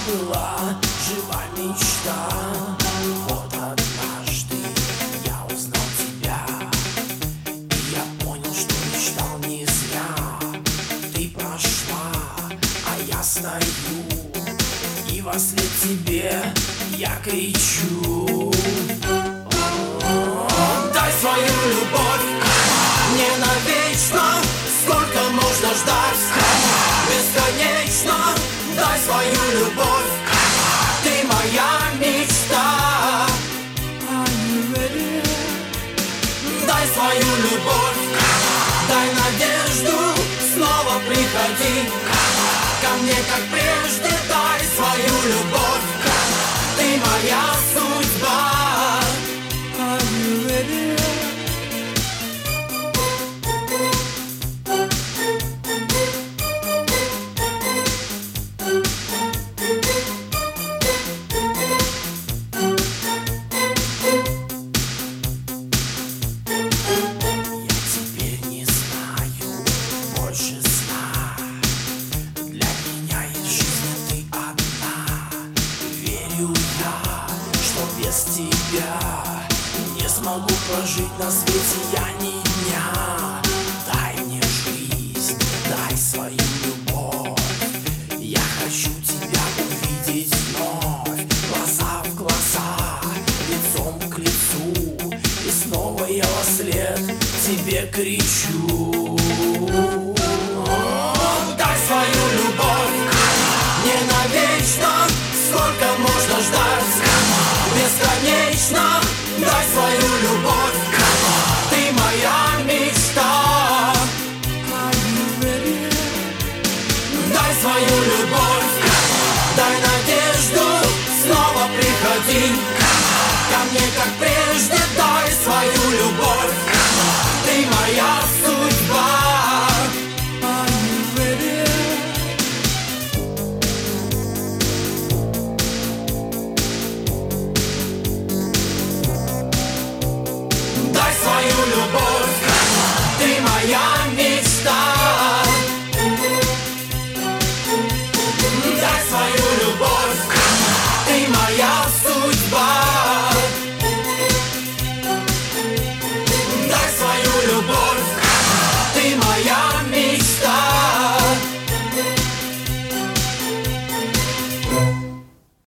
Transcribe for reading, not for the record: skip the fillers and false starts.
была жива мечта. Вот однажды я узнал тебя, и я понял, что мечтал не зря. Ты прошла, а я стою, и во след тебе я кричу: дай свою любовь мне навечно. Сколько можно ждать? Бесконечно. Дай свою любовь, ты моя мечта. Дай свою любовь, дай надежду, снова приходи ко мне, как прежде. Дай свою любовь, ты моя судьба. Без тебя не смогу прожить на свете я ни дня. Дай мне жизнь, дай свою любовь. Я хочу тебя увидеть вновь, глаза в глаза, лицом к лицу. И снова я во след тебе кричу: дай свою любовь мне навечно. Сколько можно ждать? Бесконечно. Дай свою любовь, ты моя мечта. Дай свою любовь, дай надежду, снова приходи ко мне, как прежде.